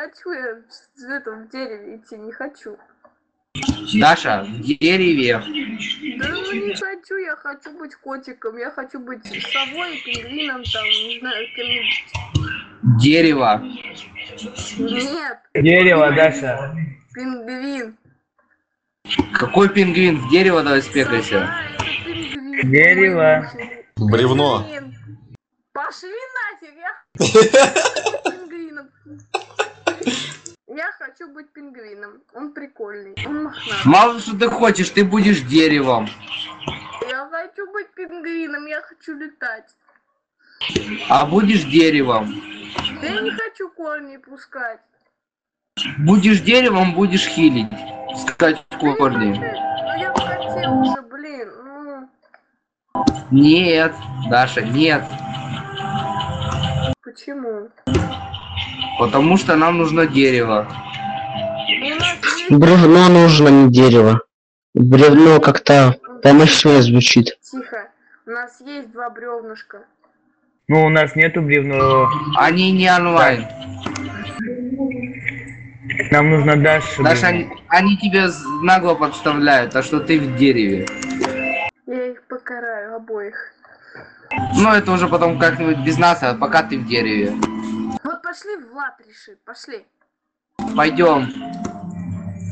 хочу я в этом в дереве идти, не хочу. Даша, в дереве. Да ну не хочу, я хочу быть котиком, я хочу быть совой, пингвином, там, не знаю, кем-нибудь. Дерево. Нет, Дерево, Даша. пингвин. Какой пингвин? В дерево давай спекайся. Сова — это пингвин. Дерево. Бревно. Пингвин. Пошли нафиг, я хочу быть пингвином. Я хочу быть пингвином. Он прикольный, он мохнатый. Мало что ты хочешь, ты будешь деревом. Я хочу быть пингвином, я хочу летать. А будешь деревом. Да я не хочу корни пускать. Будешь деревом, будешь хилить. Искать корни. Ну я бы хотел уже, блин. Ну, Нет, Даша, нет. почему? Потому что нам нужно дерево. У нас есть... Бревно нужно, не дерево. Бревно как-то помощнее звучит. Тихо. У нас есть 2 бревнышка. Ну, у нас нету бревна. Они не онлайн. Нам нужно Даша. Даша, бревно. они тебя нагло подставляют, а что ты в дереве. Я их покараю обоих. Ну, это уже потом как-нибудь без нас, а пока ты в дереве. Вот пошли в лад реши, пошли. Пойдем.